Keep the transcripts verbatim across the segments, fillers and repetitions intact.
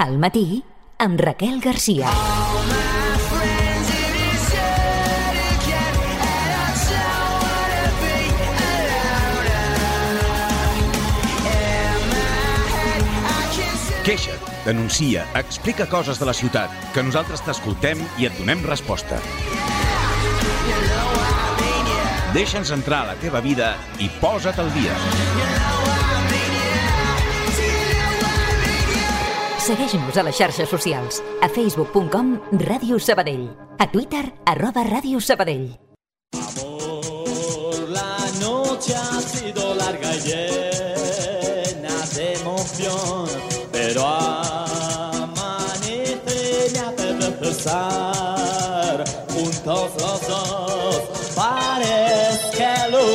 Al matí, amb Raquel Garcia. Queixa't, denuncia, explica coses de la ciutat, que nosaltres t'escoltem i et donem resposta. Deixa'ns entrar a la teva vida i posa't al dia. Segueix-nos a les xarxes socials, a facebook punt com Ràdio Sabadell, a Twitter, arroba Ràdio Sabadell. Amor, la noche ha sido larga y llena de emoción, pero amanece me hace regresar juntos los dos. Parece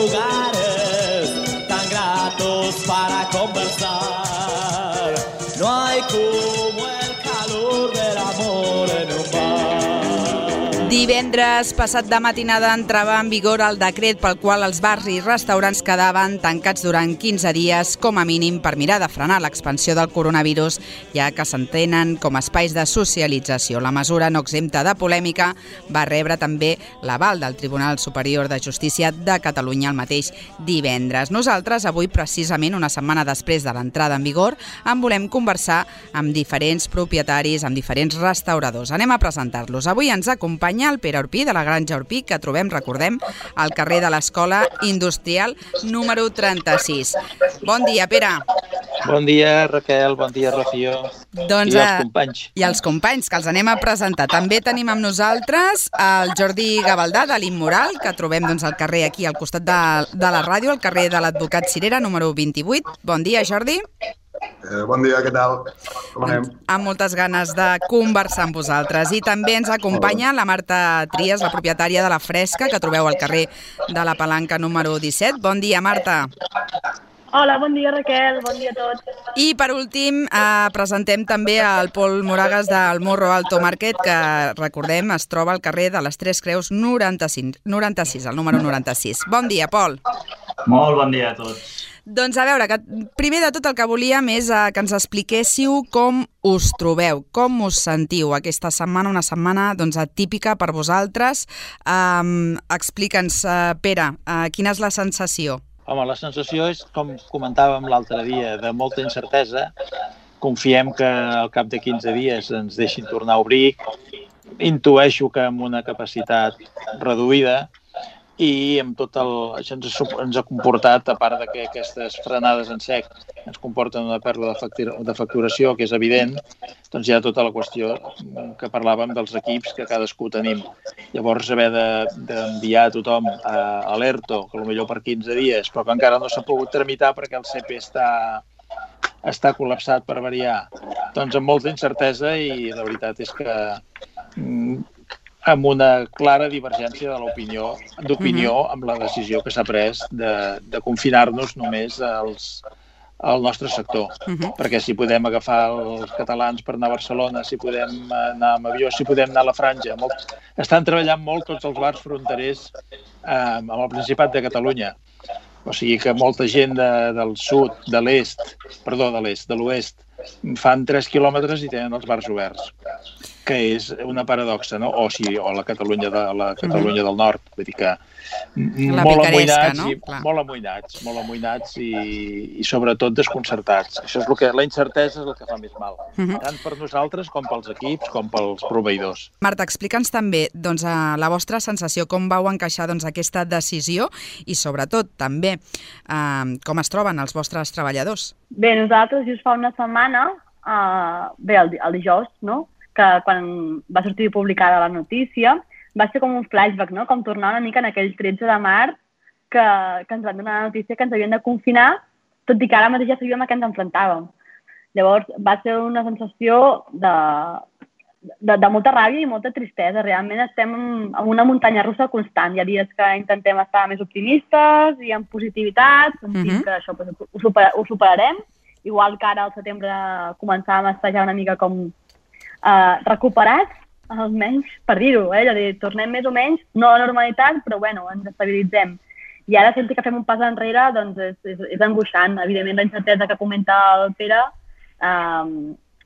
lugares tan gratos para conversar. No hay como el calor del amor en un bar. Divendres passat de matinada entrava en vigor el decret pel qual els bars i restaurants quedaven tancats durant quinze dies com a mínim per mirar de frenar l'expansió del coronavirus, ja que s'entenen com a espais de socialització. La mesura, no exempta de polèmica, va rebre també l'aval del Tribunal Superior de Justícia de Catalunya el mateix divendres. Nosaltres, avui, precisament una setmana després de l'entrada en vigor, en volem conversar amb diferents propietaris, amb diferents restauradors. Anem a presentar-los. Avui ens acompanya el Pere Orpí, de la Granja Orpí, que trobem, recordem, al carrer de l'Escola Industrial número trenta-sis. Bon dia, Pere. Bon dia, Raquel, bon dia, Rocío. Doncs, I els companys. I els companys, que els anem a presentar. També tenim amb nosaltres el Jordi Gavaldà, de l'Immoral, que trobem doncs, al carrer aquí, al costat de, de la ràdio, al carrer de l'Advocat Cirera, número vint-i-vuit. Bon dia, Jordi. Eh, bon dia, què tal? Com anem? Amb moltes ganes de conversar amb vosaltres. I també ens acompanya la Marta Trias, la propietària de La Fresca, que trobeu al carrer de la Palanca número disset. Bon dia, Marta. Hola, bon dia, Raquel, bon dia a tots. I per últim eh, presentem també el Pol Moragas del Morro Alto Market, que recordem es troba al carrer de les Tres Creus noranta-cinc, noranta-sis, el número noranta-sis. Bon dia, Pol. Molt bon dia a tots. Doncs a veure, que primer de tot el que volíem és eh, que ens expliquéssiu com us trobeu, com us sentiu aquesta setmana, una setmana doncs, atípica per vosaltres. Um, Explica'ns, uh, Pere, uh, quina és la sensació? Home, la sensació és, com comentàvem l'altre dia, de molta incertesa. Confiem que al cap de quinze dies ens deixin tornar a obrir. Intueixo que amb una capacitat reduïda, i amb tot el... això ens, ens ha comportat, a part de que aquestes frenades en sec ens comporten una pèrdua de, factura, de facturació, que és evident, doncs hi ha tota la qüestió que parlàvem dels equips que cadascú tenim. Llavors, haver d'enviar de, tothom a, a l'ERTO, que potser per quinze dies, però que encara no s'ha pogut tramitar perquè el C P està, està col·lapsat per variar, doncs amb molta incertesa, i la veritat és que amb una clara divergència de l'opinió, d'opinió amb la decisió que s'ha pres de, de confinar-nos només als, al nostre sector. Uh-huh. Perquè si podem agafar els catalans per anar a Barcelona, si podem anar amb avió, si podem anar a la Franja, molt, estan treballant molt tots els bars fronterers eh, amb el Principat de Catalunya. O sigui que molta gent de, del sud, de l'est, perdó, de l'est, de l'oest, fan tres quilòmetres i tenen els bars oberts, que és una paradoxa, no? O, sí, o la Catalunya, de, la Catalunya del Nord, vull dir que la molt picaresca, amoïnats, no? i, molt amoïnats, molt amoïnats i, i sobretot desconcertats. Això és el que, la incertesa és el que fa més mal, uh-huh. tant per nosaltres com pels equips, com pels proveïdors. Marta, explica'ns també doncs, la vostra sensació, com vau encaixar doncs, aquesta decisió i sobretot també eh, com es troben els vostres treballadors. Bé, nosaltres just fa una setmana, eh, bé, el, el dijous, no?, que quan va sortir publicada la notícia, va ser com un flashback, no?, com tornar una mica en aquell tretze de març que, que ens van donar la notícia que ens havien de confinar, tot i que ara mateix ja sabíem a què ens enfrontàvem. Llavors va ser una sensació de, de, de molta ràbia i molta tristesa. Realment estem en una muntanya russa constant. Hi ha dies que intentem estar més optimistes i amb positivitat, sentim uh-huh. que això pues, ho, super, ho superarem. Igual que ara al setembre començàvem a estar ja una mica com Uh, recuperats, almenys, per dir-ho, eh? És a dir, tornem més o menys, no a la normalitat, però bueno, ens estabilitzem. I ara sentir que fem un pas enrere, doncs és, és, és angoixant. Evidentment, la incertesa que comenta el Pere um,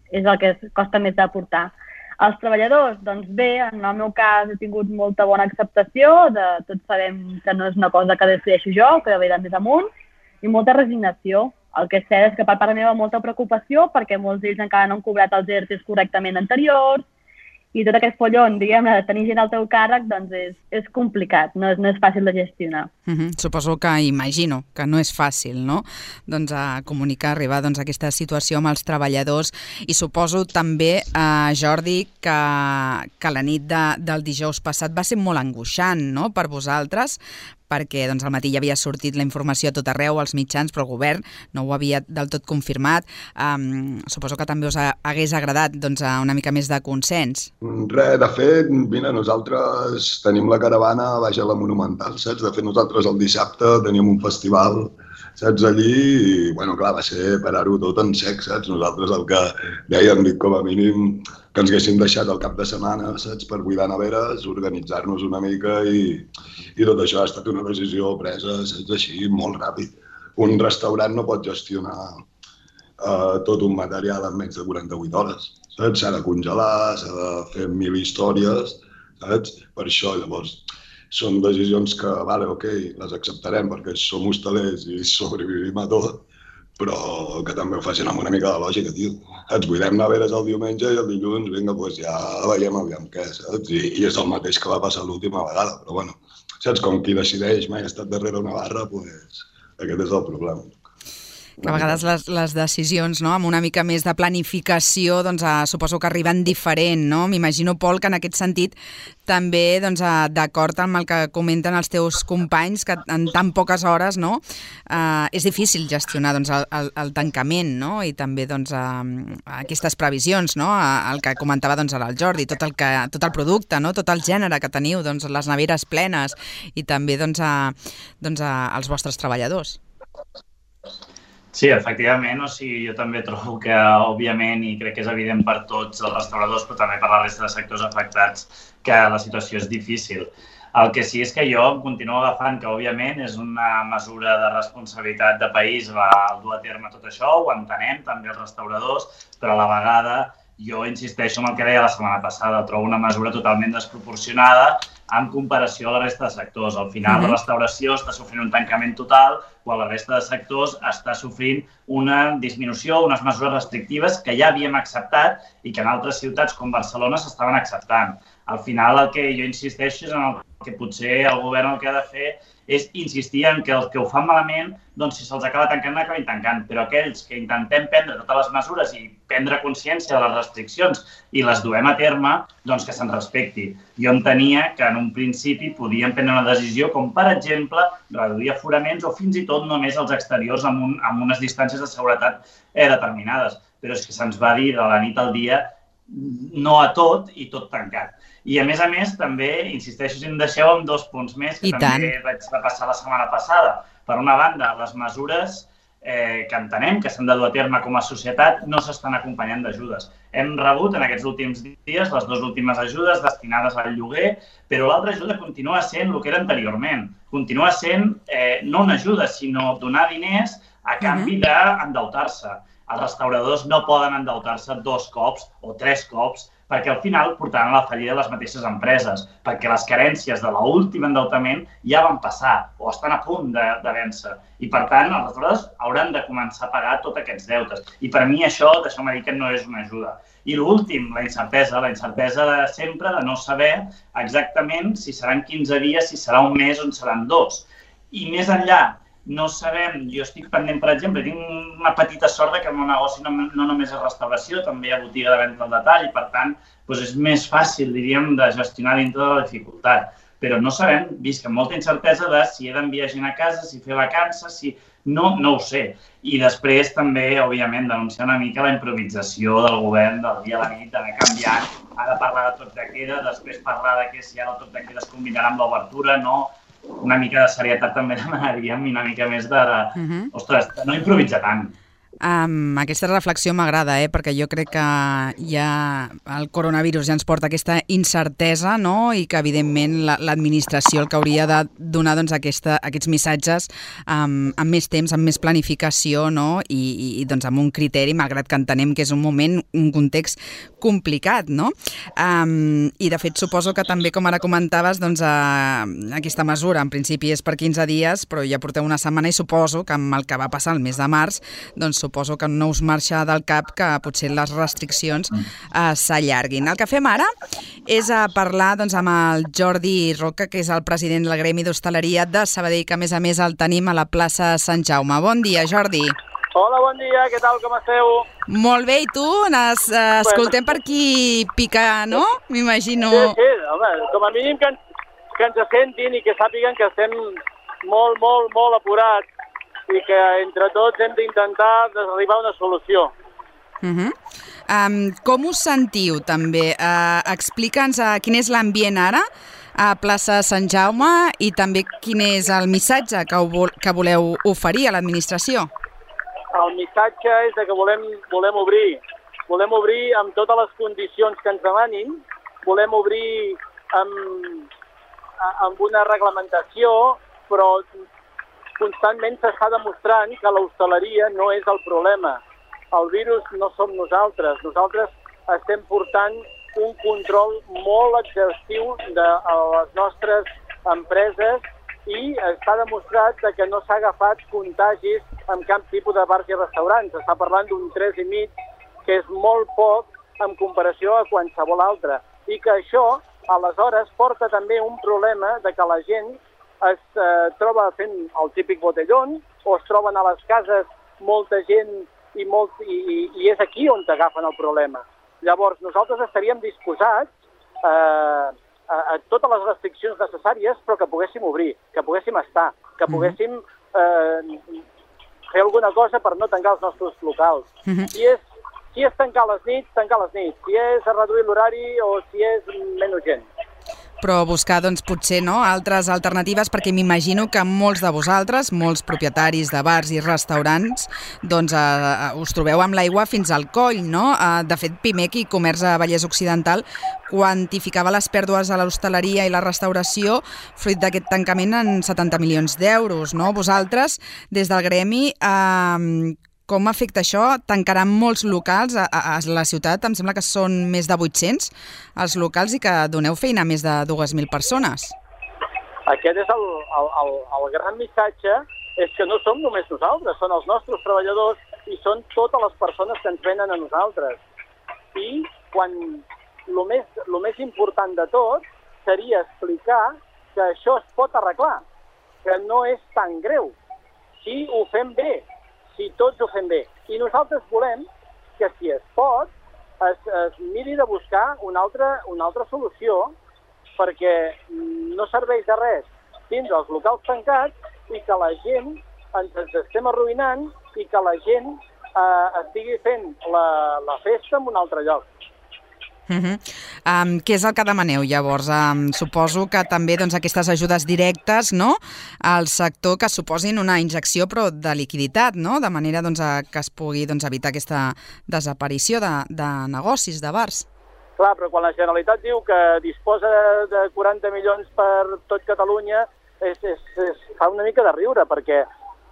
és el que costa més de portar. Els treballadors, doncs bé, en el meu cas he tingut molta bona acceptació, de, tots sabem que no és una cosa que decideixo jo, que ve de més amunt, i molta resignació. El que és cert és que per part meva molta preocupació perquè molts d'ells encara no han cobrat els E R T Es correctament anteriors i tot aquest follon, diguem-ne, de tenir gent al teu càrrec, doncs és, és complicat, no és, no és fàcil de gestionar. Uh-huh. Suposo que imagino que no és fàcil, no?, doncs a comunicar, arribar doncs, a aquesta situació amb els treballadors i suposo també, eh, Jordi, que, que la nit de, del dijous passat va ser molt angoixant, no?, per vosaltres, perquè doncs, al matí ja havia sortit la informació a tot arreu, als mitjans, però el govern no ho havia del tot confirmat. Um, suposo que també us ha, hagués agradat doncs, una mica més de consens. Res, de fet, mira, nosaltres tenim la caravana baix a la Monumental, saps? De fet, nosaltres el dissabte teníem un festival, saps, allí, i, bueno, clar, va ser parar-ho tot en sec, saps? Nosaltres el que dèiem, dic, com a mínim, que ens haguéssim deixat el cap de setmana, saps, per buidar neveres, organitzar-nos una mica i, i tot això ha estat una decisió presa, saps, així, molt ràpid. Un restaurant no pot gestionar uh, tot un material en menys de quaranta-vuit hores, saps? S'ha de congelar, s'ha de fer mil històries, saps? Per això, llavors, són decisions que, vale, ok, les acceptarem perquè som hostalers i sobrevivim a tot, però que també ho facin amb una mica de lògica, tio. Ens buidem neveres el diumenge i el dilluns, vinga, doncs ja veiem aviam què, saps? I, i és el mateix que va passar l'última vegada, però bueno, saps, com qui decideix mai ha estat darrere una barra, doncs aquest és el problema. A vegades les, les decisions, no?, amb una mica més de planificació, doncs, eh, suposo que arriben diferent, no? M'imagino, Pol, que en aquest sentit també, doncs, eh, d'acord amb el que comenten els teus companys, que en tan poques hores, no?, eh, és difícil gestionar, doncs, el, el, el tancament, no?, i també, doncs, eh, aquestes previsions, no?, el que comentava, doncs, ara el Jordi, tot el, que, tot el producte, no?, tot el gènere que teniu, doncs, les neveres plenes i també, doncs, eh, doncs eh, els vostres treballadors. Sí, efectivament, o sigui, jo també trobo que, òbviament, i crec que és evident per tots els restauradors, però també per la resta de sectors afectats, que la situació és difícil. El que sí és que jo em continuo agafant que, òbviament, és una mesura de responsabilitat de país va dur a terme tot això, ho entenem, també els restauradors, però a la vegada jo insisteixo en el que deia la setmana passada, trobo una mesura totalment desproporcionada en comparació a la resta de sectors. Al final, mm-hmm. la restauració està sofrint un tancament total, quan la resta de sectors està sofrint una disminució, unes mesures restrictives que ja havíem acceptat i que en altres ciutats com Barcelona s'estaven acceptant. Al final, el que jo insisteixo és en el que potser el govern el que ha de fer és insistir en que els que ho fan malament, doncs si se'ls acaba tancant, n'acabin tancant. Però aquells que intentem prendre totes les mesures i prendre consciència de les restriccions i les duem a terme, doncs que se'n respecti. Jo entenia que en un principi podíem prendre una decisió com, per exemple, reduir aforaments o fins i tot només els exteriors amb, un, amb unes distàncies de seguretat eh, determinades. Però és que se'ns va dir de la nit al dia no a tot i tot tancat. I, a més a més, també, insisteixo, si em deixeu amb dos punts més, que I també tant. vaig repassar la setmana passada. Per una banda, les mesures eh, que entenem que s'han de dur a terme com a societat no s'estan acompanyant d'ajudes. Hem rebut en aquests últims dies les dues últimes ajudes destinades al lloguer, però l'altra ajuda continua sent el que era anteriorment. Continua sent eh, no una ajuda, sinó donar diners a canvi uh-huh. d'endeutar-se. Els restauradors no poden endeutar-se dos cops o tres cops perquè al final portaran a la fallida de les mateixes empreses, perquè les carències de l'últim endeutament ja van passar o estan a punt de, de vèncer. I, per tant, els restauradors hauran de començar a pagar tots aquests deutes. I per mi això, deixeu-me dir que no és una ajuda. I l'últim, la incertesa, la incertesa de sempre de no saber exactament si seran quinze dies, si serà un mes o en seran dos. I més enllà, no sabem, jo estic pendent, per exemple, tinc una petita sort que el meu negoci no, no només és restauració, també hi ha botiga de venda al detall i, per tant, doncs és més fàcil, diríem, de gestionar dintre de la dificultat. Però no sabem, visc amb molta incertesa de si he d'enviar gent a casa, si fer vacances, si... No, no ho sé. I després també, òbviament, denunciar una mica la improvisació del govern del dia a la nit, d'anar canviant, ara parlar de toc de queda, després parlar de que si ara el toc de queda es combinarà amb l'obertura, no... Una mica de serietat també demanaríem i una mica més de, uh-huh. ostres, de no improvisar tant. Um, aquesta reflexió m'agrada, eh? Perquè jo crec que ja el coronavirus ja ens porta aquesta incertesa, no? I que, evidentment, la, l'administració el que hauria de donar doncs, aquesta, aquests missatges um, amb més temps, amb més planificació, no? I, i, i doncs, amb un criteri, malgrat que entenem que és un moment, un context complicat, no? Um, I, de fet, suposo que també, com ara comentaves, doncs, uh, aquesta mesura, en principi, és per quinze dies, però ja porteu una setmana i suposo que amb el que va passar el mes de març, doncs suposo que no us marxa del cap que potser les restriccions eh, s'allarguin. El que fem ara és a parlar doncs, amb el Jordi Roca, que és el president del Gremi d'Hostaleria de Sabadell, que a més a més el tenim a la plaça Sant Jaume. Bon dia, Jordi. Hola, bon dia, què tal, com esteu? Molt bé, i tu? Nas, eh, escoltem per aquí picar, no? M'imagino. Sí, sí, home, com a mínim que ens, que ens sentin i que sàpiguen que estem molt, molt, molt apurats i que entre tots hem d'intentar arribar a una solució. Uh-huh. Um, com us sentiu, també? Uh, Explica'ns uh, quin és l'ambient ara a plaça Sant Jaume i també quin és el missatge que, vol, que voleu oferir a l'administració. El missatge és que volem, volem obrir. Volem obrir amb totes les condicions que ens demanin. Volem obrir amb, amb una reglamentació, però constantment s'està demostrant que l'hostaleria no és el problema. El virus no som nosaltres. Nosaltres estem portant un control molt exhaustiu de les nostres empreses i està demostrat que no s'ha agafat contagis en cap tipus de bars i restaurants. Està parlant d'un tres i mig, que és molt poc en comparació a qualsevol altre. I que això, aleshores, porta també un problema de que la gent es eh, troba fent el típic botellón o es troben a les cases molta gent i, molt, i, i, i és aquí on t'agafen el problema. Llavors, nosaltres estaríem disposats eh, a, a totes les restriccions necessàries, però que poguéssim obrir, que poguéssim estar, que poguéssim eh, fer alguna cosa per no tancar els nostres locals. Uh-huh. Si és, si és tancar les nits, tancar les nits. Si és reduir l'horari o si és menys gent. Però buscar, doncs, potser, no?, altres alternatives, perquè m'imagino que molts de vosaltres, molts propietaris de bars i restaurants, doncs eh, us trobeu amb l'aigua fins al coll, no? Eh, de fet, Pimec i Comerç a Vallès Occidental quantificava les pèrdues a l'hostaleria i la restauració fruit d'aquest tancament en setanta milions d'euros, no? Vosaltres, des del gremi, eh, com afecta això? Tancaran molts locals a, a, a la ciutat, em sembla que són més de vuit-cents els locals i que doneu feina a més de dues mil persones. Aquest és el, el, el, el gran missatge, és que no som només nosaltres, són els nostres treballadors i són totes les persones que ens venen a nosaltres. I quan el més, el més important de tot seria explicar que això es pot arreglar, que no és tan greu, si ho fem bé, si tots ho fem bé. I nosaltres volem que, si es pot, es, es miri de buscar una altra, una altra solució, perquè no serveix de res tindre els locals tancats i que la gent ens estem arruïnant i que la gent eh, estigui fent la, la festa en un altre lloc. Uh-huh. Um, què és el que demaneu, llavors? Um, suposo que també doncs, aquestes ajudes directes, no?, al sector que suposin una injecció però de liquiditat, no?, de manera doncs, a que es pugui doncs, evitar aquesta desaparició de, de negocis, de bars. Clar, però quan la Generalitat diu que disposa de quaranta milions per tot Catalunya, és, és, és, fa una mica de riure, perquè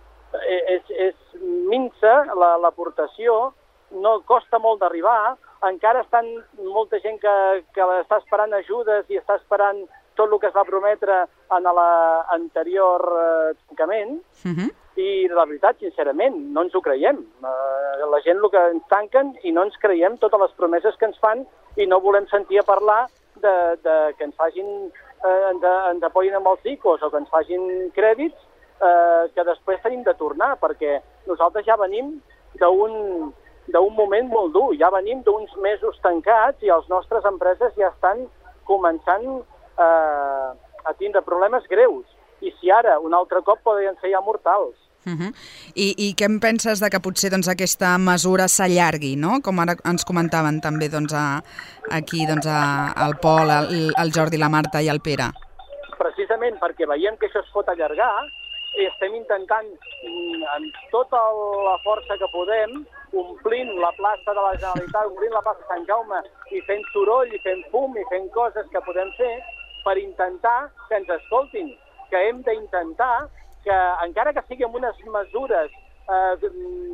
és, és minsa l'aportació, no costa molt d'arribar, encara estan molta gent que, que està esperant ajudes i està esperant tot el que es va prometre en l'anterior eh, tancament. Uh-huh. I la veritat, sincerament, no ens ho creiem. Eh, la gent el que ens tanquen i no ens creiem totes les promeses que ens fan i no volem sentir a parlar de, de que ens facin, eh, ens, ens apoyin amb els ICOs o que ens facin crèdits eh, que després tenim de tornar, perquè nosaltres ja venim d'un d'un moment molt dur. Ja venim d'uns mesos tancats i les nostres empreses ja estan començant eh, a tindre problemes greus. I si ara un altre cop podrien ser ja mortals. Uh-huh. I, I què en penses de que potser doncs, aquesta mesura s'allargui, no? Com ara ens comentaven també doncs, a, aquí doncs, a, el Pol, el, el Jordi, la Marta i el Pere. Precisament perquè veiem que això es pot allargar, estem intentant, amb tota la força que podem, omplint la plaça de la Generalitat, omplint la plaça de Sant Jaume i fent soroll, i fent fum, i fent coses que podem fer per intentar que ens escoltin, que hem d'intentar que, encara que sigui amb unes mesures eh,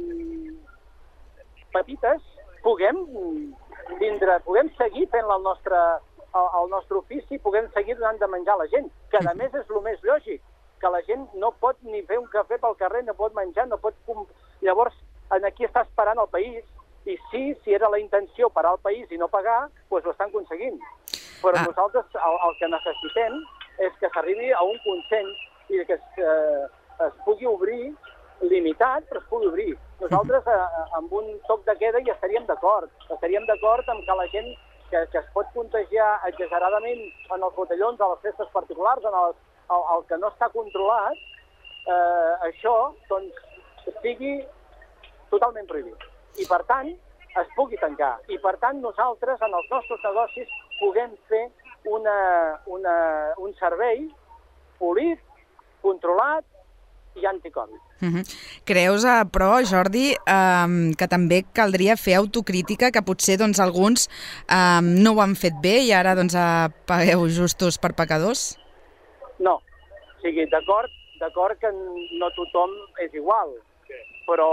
petites, puguem vindre, puguem seguir fent el nostre, el, el nostre ofici, puguem seguir donant de menjar a la gent, que a més és el més lògic, que la gent no pot ni fer un cafè pel carrer, no pot menjar, no pot... Llavors, aquí està esperant el país, i sí, si era la intenció parar el país i no pagar, doncs ho estan aconseguint. Però ah. nosaltres el, el que necessitem és que s'arribi a un consens i que es, eh, es pugui obrir limitat, però es pugui obrir. Nosaltres, eh, amb un toc de queda, hi estaríem d'acord. Estaríem d'acord amb que la gent que, que es pot contagiar exageradament en els botellons, a les festes particulars, en els, el, el que no està controlat, eh, això doncs, sigui totalment prohibit. I, per tant, es pugui tancar. I, per tant, nosaltres, en els nostres negocis, puguem fer una, una, un servei polit, controlat i anticovid. Uh-huh. Creus, eh, però, Jordi, eh, que també caldria fer autocrítica, que potser doncs, alguns eh, no ho han fet bé i ara doncs, eh, pagueu justos per pecadors? No. O sigui, d'acord, d'acord que no tothom és igual, però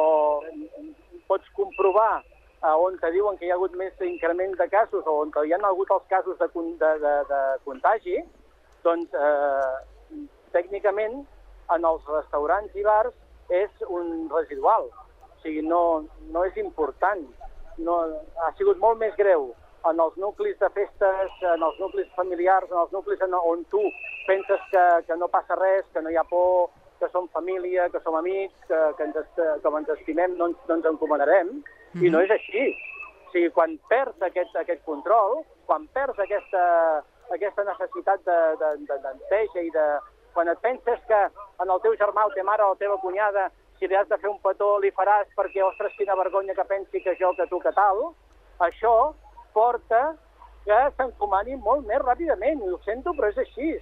pots comprovar eh, on te diuen que hi ha hagut més increment de casos o on hi ha hagut els casos de, de, de, de contagi, doncs eh, tècnicament en els restaurants i bars és un residual. O sigui, no, no és important. No, ha sigut molt més greu en els nuclis de festes, en els nuclis familiars, en els nuclis en, on tu penses que, que no passa res, que no hi ha por, que som família, que som amics, que, que ens, com ens estimem no ens, no ens encomanarem, mm-hmm. i no és així. O sigui, quan perds aquest, aquest control, quan perds aquesta, aquesta necessitat de, de, de, d'enteja i de... Quan et penses que en el teu germà, o teva mare o la teva cunyada, si li has de fer un petó, li faràs perquè, ostres, quina vergonya que pensi que jo, que tu, que tal, això porta que s'encomani molt més ràpidament. I ho sento, però és així.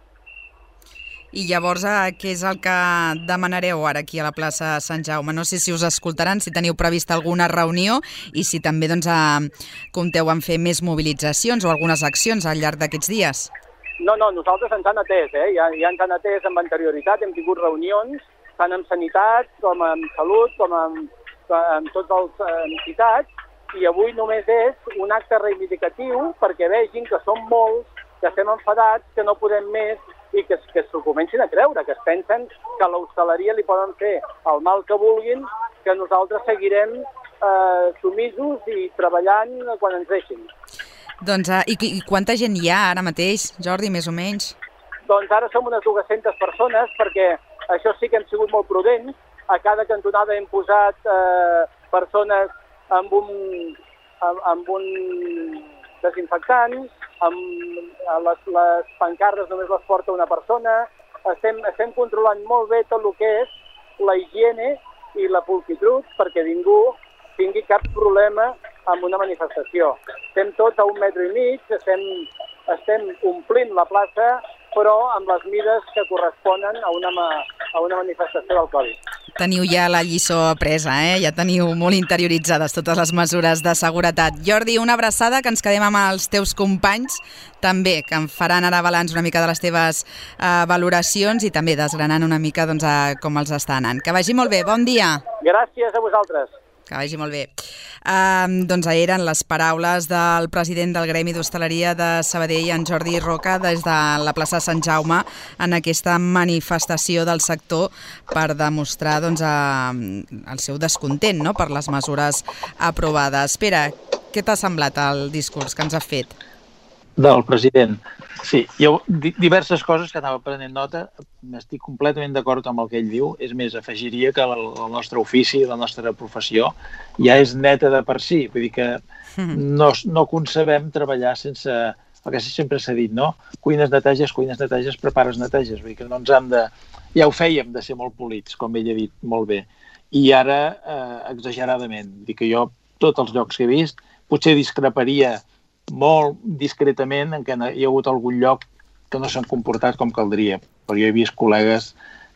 I llavors, eh, què és el que demanareu ara aquí a la plaça Sant Jaume? No sé si us escoltaran, si teniu previst alguna reunió i si també doncs, eh, compteu en fer més mobilitzacions o algunes accions al llarg d'aquests dies. No, no, nosaltres ens han atès, eh? ja, ja ens han atès amb anterioritat, hem tingut reunions, tant amb sanitat, com amb salut, com amb, amb tots els eh, entitats, i avui només és un acte reivindicatiu perquè vegin que som molts, que estem enfadats, que no podem més, i que, que s'ho comencin a creure, que es pensen que a l'hostaleria li poden fer el mal que vulguin, que nosaltres seguirem eh, sumisos i treballant quan ens deixin. Doncs, uh, i, i quanta gent hi ha ara mateix, Jordi, més o menys? Doncs ara som unes dues-centes persones, perquè això sí que hem sigut molt prudents. A cada cantonada hem posat eh, persones amb un, amb, amb un desinfectant, amb les, les pancarres només les porta una persona. Estem, estem controlant molt bé tot el que és la higiene i la pulcritud perquè ningú tingui cap problema amb una manifestació. Estem tots a un metre i mig, estem, estem omplint la plaça, però amb les mides que corresponen a una, a una manifestació del Covid. Teniu ja la lliçó apresa, eh? Ja teniu molt interioritzades totes les mesures de seguretat. Jordi, una abraçada, que ens quedem amb els teus companys, també, que en faran ara balanç una mica de les teves eh, valoracions i també desgranant una mica doncs, a com els està anant. Que vagi molt bé, bon dia. Gràcies a vosaltres. Que vagi molt bé. Uh, doncs eren les paraules del president del Gremi d'Hostaleria de Sabadell, en Jordi Roca, des de la plaça Sant Jaume, en aquesta manifestació del sector per demostrar doncs, uh, el seu descontent, no?, per les mesures aprovades. Pere, què t'ha semblat el discurs que ens ha fet? Del president. Sí, hi ha diverses coses que anava prenent nota. Estic completament d'acord amb el que ell diu. És més, afegiria que el, el nostre ofici, la nostra professió, ja és neta de per si. Vull dir que no, no concebem treballar sense... El que sempre s'ha dit, no? Cuines neteges, cuines neteges, prepares neteges. Vull dir que no ens hem de... Ja ho fèiem de ser molt polits, com ell ha dit molt bé. I ara, eh, exageradament. Vull dir que jo, tots els llocs que he vist, potser discreparia molt discretament en què hi ha hagut algun lloc que no s'han comportat com caldria. Però jo he vist col·legues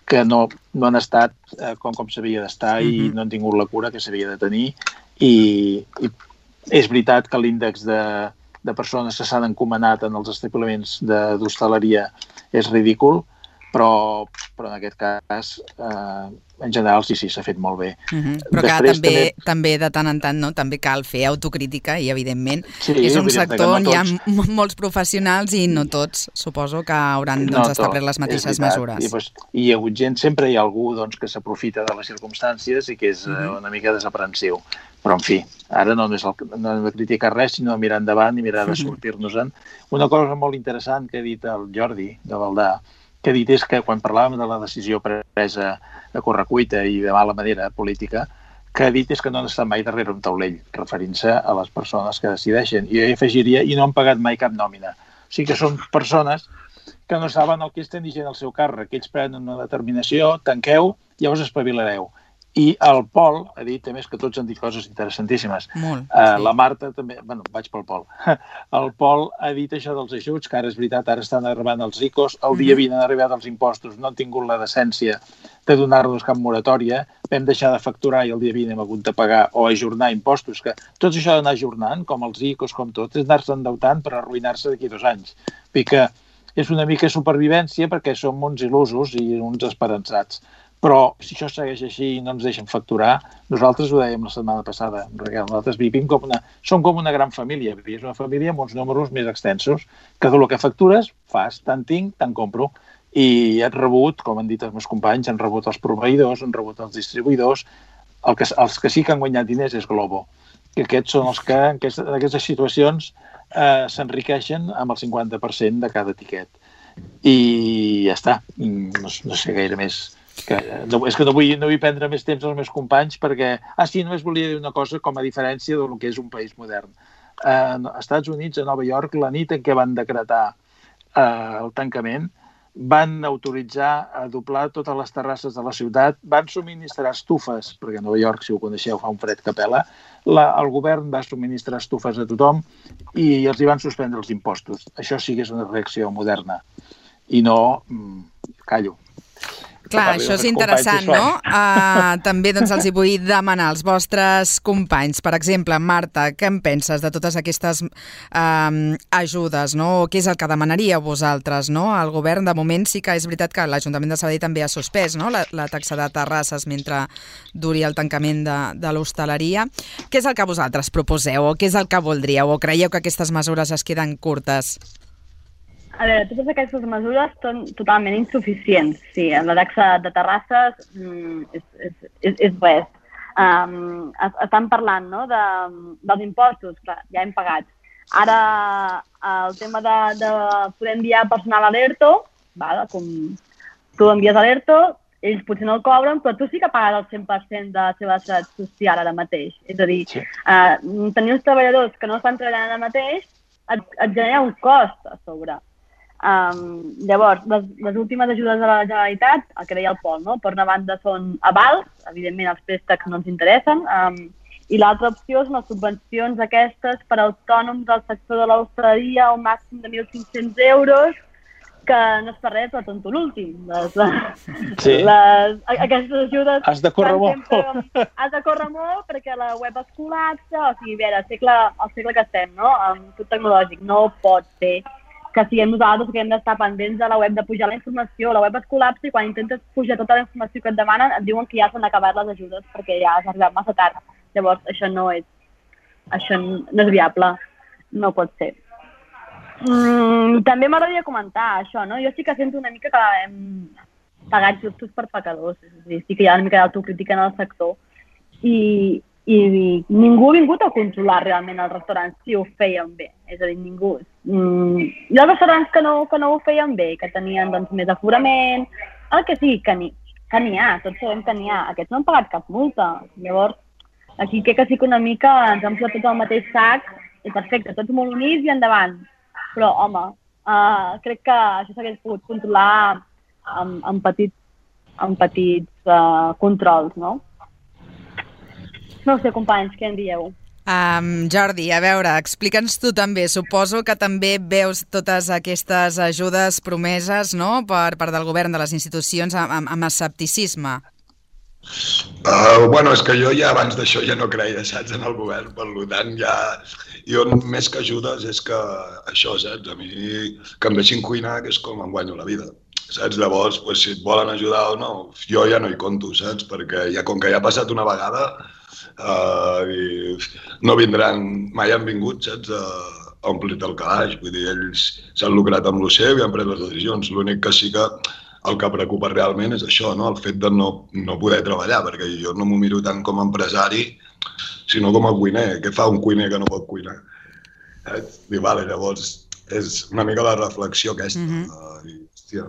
que no, no han estat eh, com, com s'havia d'estar i Mhm. no han tingut la cura que s'havia de tenir. I, i és veritat que l'índex de, de persones que s'han encomanat en els establiments de- d'hostaleria és ridícul, però, però en aquest cas, eh, en general, sí, sí, s'ha fet molt bé. Mhm. Però que Després també, també- també de tant en tant no? també cal fer autocrítica i, evidentment, Sí, és un evident que sector no on hi ha tots- m- molts professionals i no tots, suposo, que hauran doncs, tot, establert les és mateixes veritat. mesures. I, doncs, I hi ha hagut gent, sempre hi ha algú doncs, que s'aprofita de les circumstàncies i que és eh, Mhm. una mica desaprensiu. Però, en fi, ara no és el, no hem de criticar res, sinó mirar endavant i mirar de sortir-nos-en. Una cosa molt interessant que ha dit el Jordi de Valdà, que ha dit és que quan parlàvem de la decisió presa a correcuita i de mala manera política, que ha dit és que no han estat mai darrere un taulell, referint-se a les persones que decideixen. I jo hi afegiria, i no han pagat mai cap nòmina. O sigui que són persones que no saben el que és tenir gent al seu càrrec, que ells prenen una determinació, tanqueu, llavors espavilareu. I el Pol ha dit, a més, que tots han dit coses interessantíssimes. Molt, Uh, sí. la Marta també, bueno, vaig pel Pol. El Pol ha dit això dels ajuts, que ara és veritat, ara estan arribant els ricos, el dia Mhm. vint han arribat els impostos, no han tingut la decència de donar-nos cap moratòria, vam deixar de facturar i el dia vint hem hagut de pagar o ajornar impostos, que tot això d'anar ajornant, com els ricos, com tot, és anar-se endeutant per arruïnar-se d'aquí dos anys. Vull dir que és una mica supervivència perquè som uns il·lusos i uns esperançats. Però si això segueix així i no ens deixen facturar, nosaltres ho dèiem la setmana passada, Raquel, nosaltres vivim com una... Som com una gran família, és una família amb uns números més extensos, que del que factures fas, tant tinc, tant compro. I has rebut, com han dit els meus companys, han rebut els proveïdors, han rebut els distribuïdors, el que, els que sí que han guanyat diners és Globo, que aquests són els que en aquestes, en aquestes situacions eh, s'enriqueixen amb el cinquanta per cent de cada tiquet. I ja està, no, no sé gaire més. Que, no, és que no vull, no vull prendre més temps als meus companys perquè... Ah, sí, només volia dir una cosa com a diferència del que és un país modern. Eh, als Estats Units, a Nova York, la nit en què van decretar eh, el tancament, van autoritzar a doblar totes les terrasses de la ciutat, van subministrar estufes, perquè a Nova York, si ho coneixeu, fa un fred que pela, la, el govern va subministrar estufes a tothom i els hi van suspendre els impostos. Això sí que és una reacció moderna. I no... Mm, callo. Clar, això és interessant, no? Uh, també doncs, els hi vull demanar als vostres companys, per exemple, Marta, què en penses de totes aquestes um, ajudes, no? O què és el que demanaríeu vosaltres, no? El govern, de moment, sí que és veritat que l'Ajuntament de Sabadell també ha suspès, no?, la, la taxa de terrasses mentre duri el tancament de, de l'hostaleria. Què és el que vosaltres proposeu o què és el que voldríeu? O creieu que aquestes mesures es queden curtes? A veure, totes aquestes mesures són totalment insuficients. Sí, la taxa de terrasses mm, és, és, és, és res. Um, estan parlant, no?, de, dels impostos, clar, ja hem pagat. Ara, el tema de, de poder enviar personal a l'ERTO, val, com tu envies a l'ERTO, ells potser no el cobren, però tu sí que pagues el cent per cent de la seva seguretat social ara mateix. És a dir, sí. uh, tenir uns treballadors que no estan treballant ara mateix et, et genera un cost a sobre. Um, llavors, les, les últimes ajudes de la Generalitat, el que deia el Pol, no?, per una banda són avals, evidentment els préstecs no ens interessen, um, i l'altra opció són les subvencions aquestes per a autònoms del sector de l'hostaleria, un màxim de mil cinc-cents euros, que no es fa res, però tonto l'últim. Les, sí. les, aquestes ajudes... Has de córrer molt. Sempre, has de córrer molt perquè la web es col·lapsa, o sigui, a veure, el segle, el segle que estem, no?, amb tot tecnològic, no pot ser que siguem nosaltres que hem d'estar pendents de la web, de pujar la informació. La web es col·lapsa i quan intentes pujar tota la informació que et demanen et diuen que ja s'han acabat les ajudes perquè ja has arribat massa tard. Llavors, això no és, això no és viable. No pot ser. Mm, també m'agradaria comentar això, no? Jo sí que sento una mica que hem pagat justos per pecadors. És a dir, sí que hi ha una mica d'autocrítica en el sector. I, i ningú ha vingut a controlar realment els restaurants si ho feien bé. És a dir, ningú... Mm, hi ha restaurants que no, que no ho feien bé, que tenien doncs, més aforament, el que sí, que n'hi que n'hi ha, tots sabem que n'hi ha. Aquests no han pagat cap multa. Llavors, aquí crec que sí que una mica ens han posat tot al mateix sac i perfecte, tots molt units i endavant. Però, home, uh, crec que això s'hagués pogut controlar amb, amb petits, amb petits uh, controls, no? No sé, companys, què en dieu? Um, Jordi, a veure, explica'ns tu també. Suposo que també veus totes aquestes ajudes promeses, no?, per part del govern, de les institucions, amb, amb escepticisme. Uh, bueno, és que jo ja abans d'això ja no creia, saps, en el govern, per tant ja... Jo més que ajudes és que això, saps, a mi que em deixin cuinar, que és com em guanyo la vida, saps? Llavors, pues, si et volen ajudar o no, jo ja no hi compto, saps? Perquè ja, com que ja ha passat una vegada, uh, i no vindran, mai han vingut, saps, a, a omplir-te el calaix. Vull dir, ells s'han lucrat amb lo seu i han pres les decisions. L'únic que sí que el que preocupa realment és això, no? El fet de no, no poder treballar, perquè jo no m'ho miro tant com a empresari, sinó com a cuiner. Què fa un cuiner que no pot cuinar? Saps? Diu, vale, llavors és una mica la reflexió aquesta. Mm-hmm. uh, i, hòstia,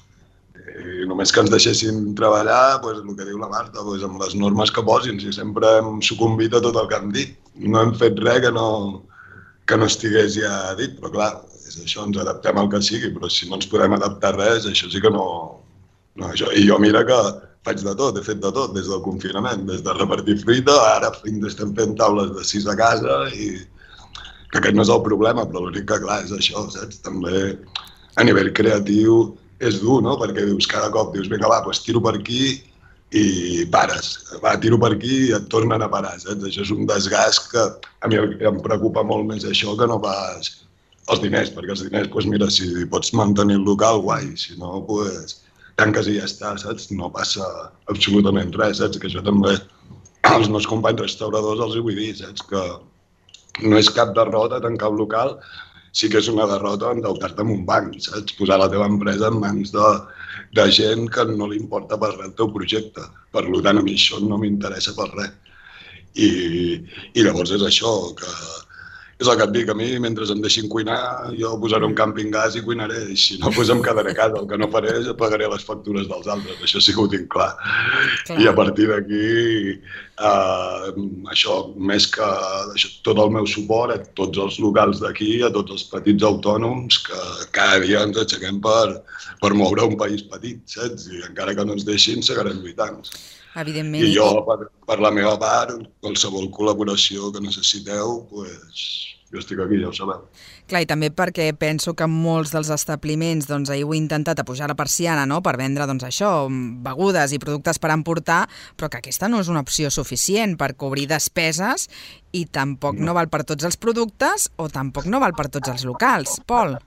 i només que ens deixessin treballar, pues, el que diu la Marta, pues, amb les normes que posin, si sempre hem sucumbit a tot el que hem dit. No hem fet res que no, que no estigués ja dit, però clar, és això, ens adaptem al que sigui, però si no ens podem adaptar a res, això sí que no... no això. I jo mira que faig de tot, he fet de tot, des del confinament, des de repartir fruita, ara fins estem fent taules de sis a casa i que aquest no és el problema, però l'únic que clar és això, saps? També a nivell creatiu és dur, no? Perquè dius, cada cop dius, vinga, va, doncs tiro per aquí i pares. Va, tiro per aquí i et tornen a parar, saps? Això és un desgast que a mi em preocupa molt més això que no pas els diners, perquè els diners, doncs mira, si pots mantenir el local, guai, si no, doncs tanques i ja està, saps? No passa absolutament res, saps? Que això també als meus companys restauradors els hi vull dir, saps? Que no és cap derrota tancar un local, sí que és una derrota endeutar-te amb un banc, saps? Posar la teva empresa en mans de, de gent que no li importa per res el teu projecte. Per tant, a mi això no m'interessa per res. I, i llavors és això, que és el que et dic, a mi, mentre em deixin cuinar, jo posaré un càmping gas i cuinaré, i si no, doncs em quedaré a casa. El que no faré és pagaré les factures dels altres, això sí que ho tinc clar. clar. I a partir d'aquí, eh, això, més que això, tot el meu suport a tots els locals d'aquí, a tots els petits autònoms, que cada dia ens aixequem per, per moure un país petit, saps? I encara que no ens deixin, seguirem lluitant. Evidentment. I jo, per, per la meva part, qualsevol col·laboració que necessiteu, doncs, jo estic aquí, ja ho sabeu. Clar, i també perquè penso que molts dels establiments doncs, heu intentat apujar la persiana, no?, per vendre doncs, això, begudes i productes per emportar, però que aquesta no és una opció suficient per cobrir despeses i tampoc no val per tots els productes o tampoc no val per tots els locals. Pol?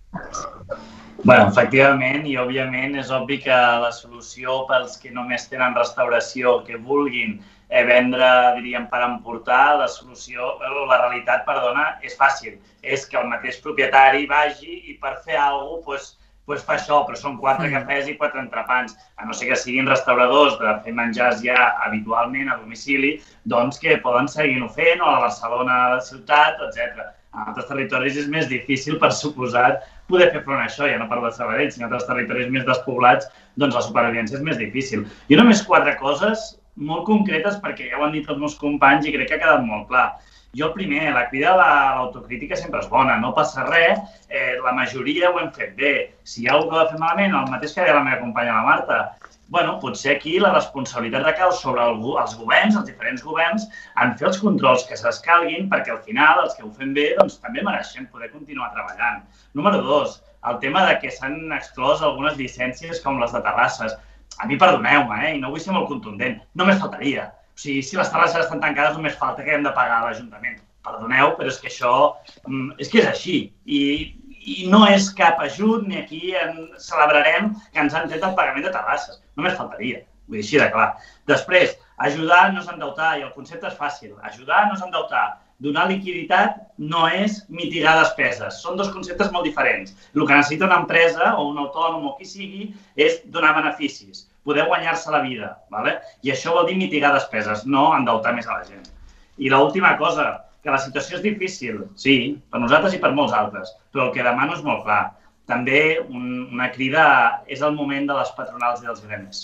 Bueno, efectivament, i òbviament és obvi que la solució pels que només tenen restauració, que vulguin eh, vendre, diríem, per emportar, la solució, la realitat, perdona, és fàcil. És que el mateix propietari vagi i per fer alguna cosa, doncs, doncs fa això, però són quatre cafès i quatre entrepans. A no ser que siguin restauradors de fer menjars ja habitualment a domicili, doncs que poden seguir-ho fent, o a Barcelona, a la ciutat, etcètera. En altres territoris és més difícil, per suposat, poder fer front a això, ja no parlo de Sabadell, sinó en altres territoris més despoblats, doncs la supervivència és més difícil. Jo només quatre coses molt concretes, perquè ja ho han dit els meus companys i crec que ha quedat molt clar. Jo, primer, la crida a l'autocrítica sempre és bona, no passa res, eh, la majoria ho hem fet bé. Si hi ha alguna cosa a fer malament, el mateix que deia la meva companya, la Marta, bueno, potser aquí la responsabilitat recau sobre el, els governs, els diferents governs, en fer els controls que s'escalguin, perquè al final els que ho fem bé doncs, també mereixen poder continuar treballant. Número dos, el tema de que s'han exclòs algunes llicències com les de terrasses. A mi perdoneu-me, eh, i no vull ser molt contundent, només faltaria. O sigui, si les terrasses estan tancades només falta que hem de pagar a l'Ajuntament. Perdoneu, però és que això és que és així. I I no és cap ajut, ni aquí en celebrarem que ens han tret el pagament de terrasses. Només faltaria, vull dir així de clar. Després, ajudar no és endeutar, i el concepte és fàcil. Ajudar no és endeutar. Donar liquiditat no és mitigar despeses. Són dos conceptes molt diferents. El que necessita una empresa o un autònom o qui sigui és donar beneficis, poder guanyar-se la vida. ¿vale? I això vol dir mitigar despeses, no endeutar més a la gent. I l'última cosa, que la situació és difícil, sí, per nosaltres i per molts altres, però el que demano és molt clar. També un, una crida és el moment de les patronals i dels gremis.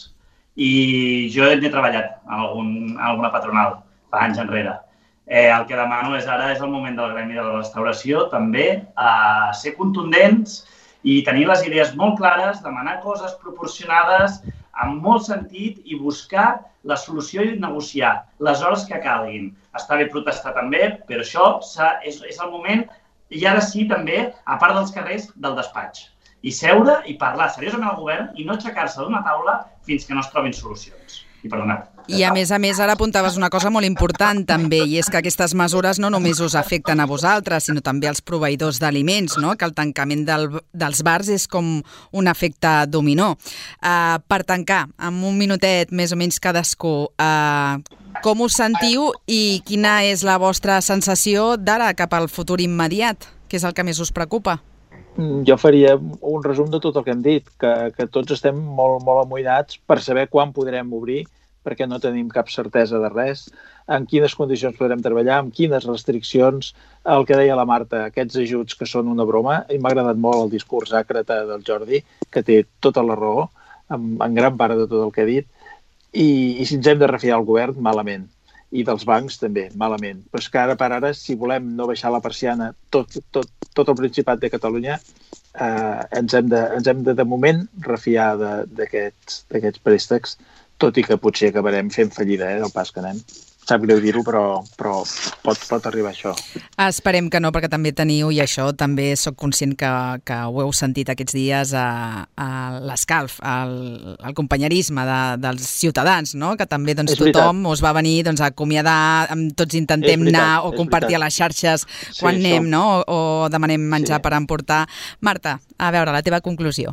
I jo he treballat en, algun, en alguna patronal fa anys enrere. Eh, el que demano és ara és el moment del gremi de la restauració, també, a ser contundents i tenir les idees molt clares, demanar coses proporcionades amb molt sentit i buscar la solució i negociar les hores que calguin. Està bé protestar també, però això és, és el moment, i ara sí també, a part dels carrers, del despatx. I seure i parlar seriosament al govern i no aixecar-se d'una taula fins que no es trobin solucions. I perdoneu. I a més a més, ara apuntaves una cosa molt important també, i és que aquestes mesures no només us afecten a vosaltres, sinó també als proveïdors d'aliments, no? Que el tancament del, dels bars és com un efecte dominó. Uh, per tancar, amb un minutet més o menys cadascú, uh, com us sentiu i quina és la vostra sensació d'ara cap al futur immediat? Què és el que més us preocupa? Jo faria un resum de tot el que hem dit, que, que tots estem molt, molt amoïnats per saber quan podrem obrir, perquè no tenim cap certesa de res, en quines condicions podrem treballar, amb quines restriccions, el que deia la Marta, aquests ajuts que són una broma, i m'ha agradat molt el discurs àcrata del Jordi, que té tota la raó, en, en gran part de tot el que ha dit, i, i si ens hem de refiar al govern, malament. I dels bancs també, malament. Però és que ara per ara, si volem no baixar la persiana tot, tot, tot el Principat de Catalunya, eh, ens hem de, ens hem de, de moment, refiar d'aquests d'aquests préstecs, tot i que potser acabarem fent fallida, eh, del pas que anem. Sap greu dir-ho, però, però pot, pot arribar això. Esperem que no, perquè també teniu, i això també sóc conscient que, que ho heu sentit aquests dies, a, a l'escalf, al, al companyerisme de, dels ciutadans, no? Que també doncs, tothom us va venir doncs, a acomiadar, tots intentem veritat, anar o compartir a les xarxes quan sí, anem, no? O, o demanem menjar sí. per emportar. Marta, a veure, la teva conclusió.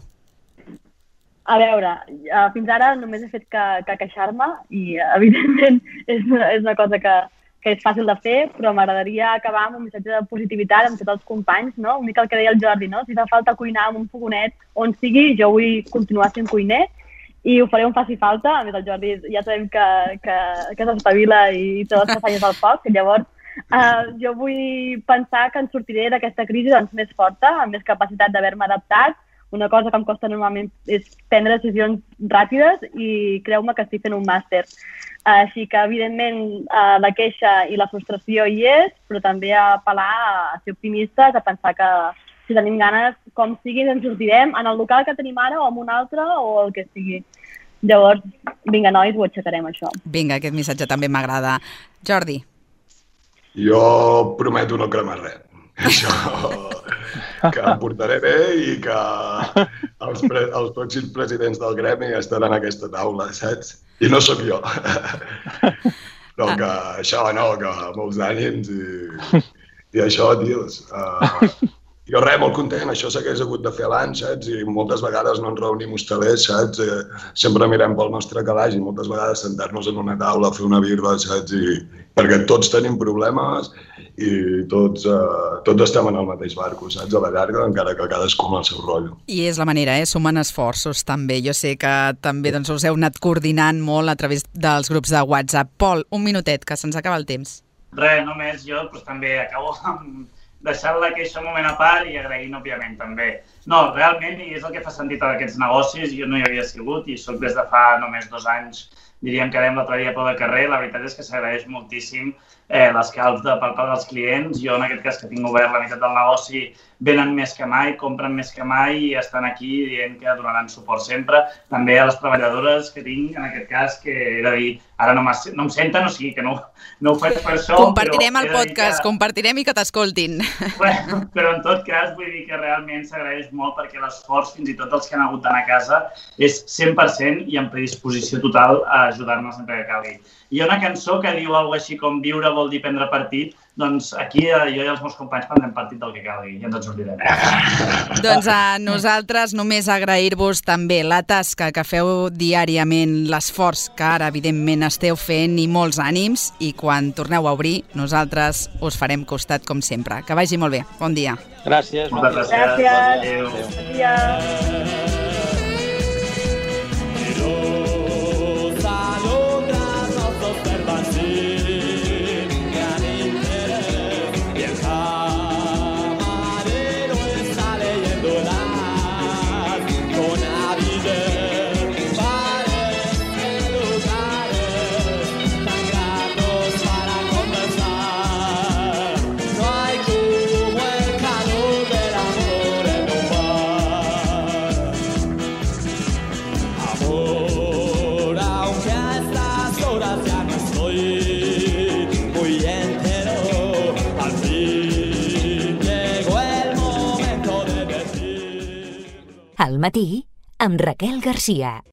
A veure, fins ara només he fet que, que queixar-me i, evidentment, és una, és una cosa que, que és fàcil de fer, però m'agradaria acabar amb un missatge de positivitat amb tots els companys, no? Una mica el que deia el Jordi, no? Si fa falta cuinar amb un fogonet on sigui, jo vull continuar sent cuiner i ho faré on faci falta. A més, el Jordi ja sabem que, que, que s'espavila i té les castanyes al foc, i llavors uh, jo vull pensar que ens sortiré d'aquesta crisi doncs, més forta, amb més capacitat d'haver-me adaptat. Una cosa que em costa normalment és prendre decisions ràpides i creu-me que estic fent un màster. Així que, evidentment, la queixa i la frustració hi és, però també a apel·lar a ser optimistes, a pensar que si tenim ganes, com sigui, ens sortirem en el local que tenim ara o en un altre o el que sigui. Llavors, vinga, nois, ho aixecarem, això. Vinga, aquest missatge també m'agrada. Jordi. Jo prometo no cremar res. Això... que em portaré bé i que els, pre els pròxims presidents del gremi estaran a aquesta taula, saps? I no sóc jo. Però que això, no, que molts ànims i, i això, tios. Uh, jo res, molt content, això s'hagués hagut de fer abans, saps? I moltes vegades no ens reunim hostalers, saps? Uh, sempre mirem pel nostre calaix i moltes vegades sentar-nos en una taula a fer una birra, saps? I, perquè tots tenim problemes i tots, uh, tots estem en el mateix barco, saps? A la llarga, encara que cadascú amb el seu rotllo. I és la manera, eh? Sumen esforços també. Jo sé que també doncs, us heu anat coordinant molt a través dels grups de WhatsApp. Pol, un minutet, que se'ns acaba el temps. Res, només jo doncs, també acabo amb deixant la queixa un moment a part i agraint, òbviament, també. No, realment, i és el que fa sentit a aquests negocis, jo no hi havia sigut i soc des de fa només dos anys, diríem que anem l'altre dia pel de carrer, la veritat és que s'agraeix moltíssim eh, l'escalf de, per part dels clients. Jo, en aquest cas, que tinc obert la meitat del negoci, venen més que mai, compren més que mai i estan aquí dient que donaran suport sempre. També a les treballadores que tinc, en aquest cas, que he de dir, ara no, no em senten, o sigui que no, no ho faig per això. Compartirem el podcast, que... compartirem i que t'escoltin. Bueno, però en tot cas vull dir que realment s'agraeix molt perquè l'esforç, fins i tot els que han hagut d'anar a casa, és cent per cent i en predisposició total a ajudar-nos sempre que calgui. Hi ha una cançó que diu alguna cosa així com viure vol dir prendre partit, doncs aquí jo i els meus companys prendrem partit del que calgui i ens en sortirem. Doncs a nosaltres només agrair-vos també la tasca que feu diàriament, l'esforç que ara evidentment esteu fent i molts ànims, i quan torneu a obrir nosaltres us farem costat com sempre. Que vagi molt bé. Bon dia. Gràcies. Moltes gràcies. Gràcies. Adéu. Adéu. Al matí, amb Raquel Garcia.